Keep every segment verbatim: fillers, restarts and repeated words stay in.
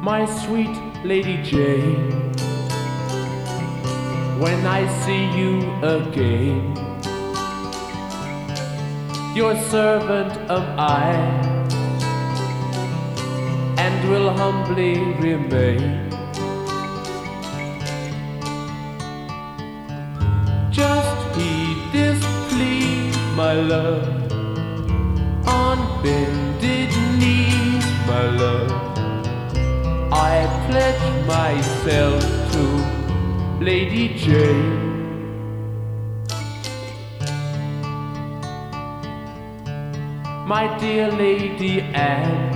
my sweet Lady Jane, when I see you again, your servant am I, and will humbly remain. Just heed this plea, my love, on bended knees, my love, I pledge myself to Lady Jane. My dear Lady Anne,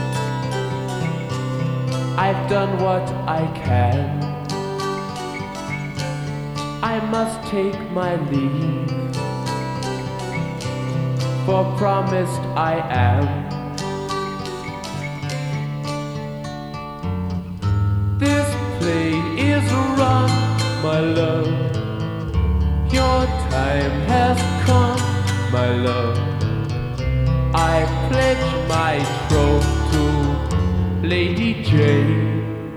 I've done what I can. I must take my leave, for promised I am. This play is run, my love, your time has come, my love. I pledge my troth to Lady Jane.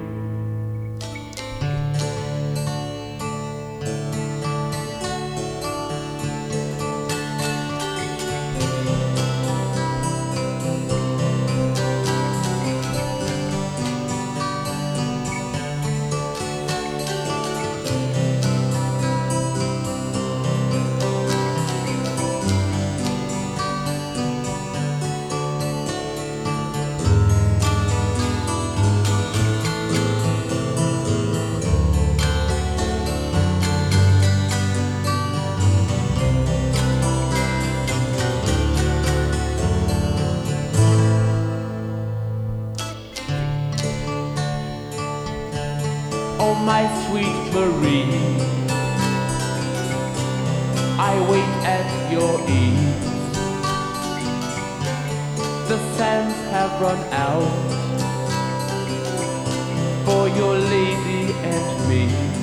Oh, my sweet Marie, I wait at your ease. The sands have run out for your lady and me.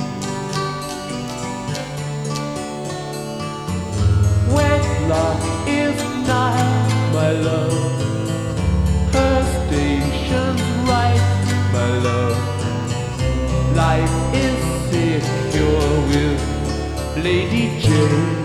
Wedlock is nigh, my love, her station's right, my love. Life is secure with Lady Jane.